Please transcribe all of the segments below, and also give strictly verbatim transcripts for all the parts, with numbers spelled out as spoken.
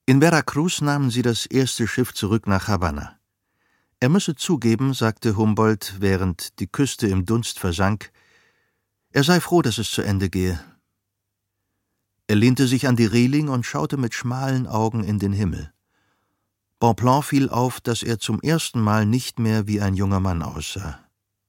In Veracruz nahmen sie das erste Schiff zurück nach Havanna. Er müsse zugeben, sagte Humboldt, während die Küste im Dunst versank, er sei froh, dass es zu Ende gehe. Er lehnte sich an die Reling und schaute mit schmalen Augen in den Himmel. Bonpland fiel auf, dass er zum ersten Mal nicht mehr wie ein junger Mann aussah.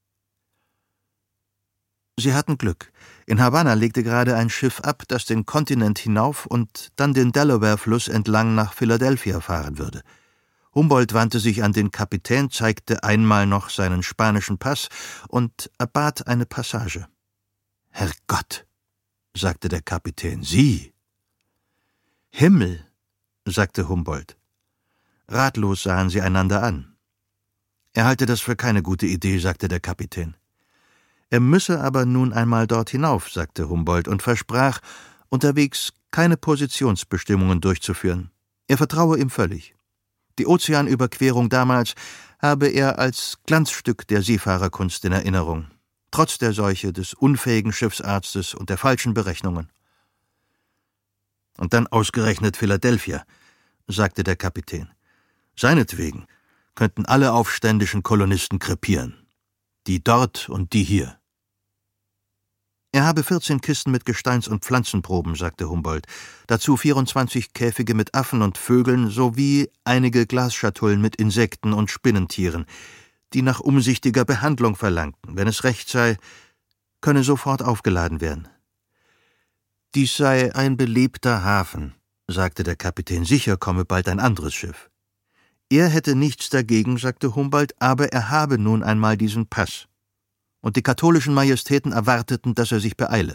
Sie hatten Glück. In Havanna legte gerade ein Schiff ab, das den Kontinent hinauf und dann den Delaware-Fluss entlang nach Philadelphia fahren würde. Humboldt wandte sich an den Kapitän, zeigte einmal noch seinen spanischen Pass und erbat eine Passage. »Herrgott«, sagte der Kapitän, »Sie!« »Himmel«, sagte Humboldt. Ratlos sahen sie einander an. Er halte das für keine gute Idee, sagte der Kapitän. Er müsse aber nun einmal dort hinauf, sagte Humboldt und versprach, unterwegs keine Positionsbestimmungen durchzuführen. Er vertraue ihm völlig. Die Ozeanüberquerung damals habe er als Glanzstück der Seefahrerkunst in Erinnerung, trotz der Seuche, des unfähigen Schiffsarztes und der falschen Berechnungen. Und dann ausgerechnet Philadelphia, sagte der Kapitän. Seinetwegen könnten alle aufständischen Kolonisten krepieren. Die dort und die hier. Er habe vierzehn Kisten mit Gesteins- und Pflanzenproben, sagte Humboldt, dazu vierundzwanzig Käfige mit Affen und Vögeln sowie einige Glasschatullen mit Insekten und Spinnentieren, die nach umsichtiger Behandlung verlangten. Wenn es recht sei, könne sofort aufgeladen werden. Dies sei ein belebter Hafen, sagte der Kapitän, sicher komme bald ein anderes Schiff. Er hätte nichts dagegen, sagte Humboldt, aber er habe nun einmal diesen Pass. Und die katholischen Majestäten erwarteten, dass er sich beeile.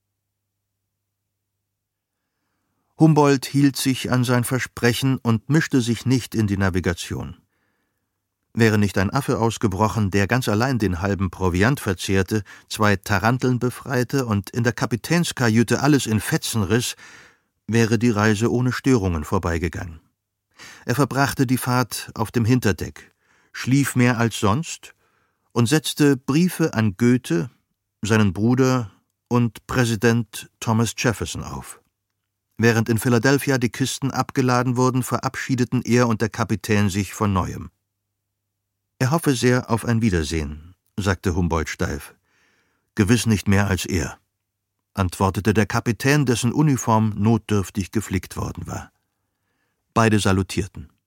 Humboldt hielt sich an sein Versprechen und mischte sich nicht in die Navigation. Wäre nicht ein Affe ausgebrochen, der ganz allein den halben Proviant verzehrte, zwei Taranteln befreite und in der Kapitänskajüte alles in Fetzen riss, wäre die Reise ohne Störungen vorbeigegangen. Er verbrachte die Fahrt auf dem Hinterdeck, schlief mehr als sonst und setzte Briefe an Goethe, seinen Bruder und Präsident Thomas Jefferson auf. Während in Philadelphia die Kisten abgeladen wurden, verabschiedeten er und der Kapitän sich von Neuem. Er hoffe sehr auf ein Wiedersehen, sagte Humboldt steif. Gewiss nicht mehr als er, antwortete der Kapitän, dessen Uniform notdürftig geflickt worden war. Beide salutierten.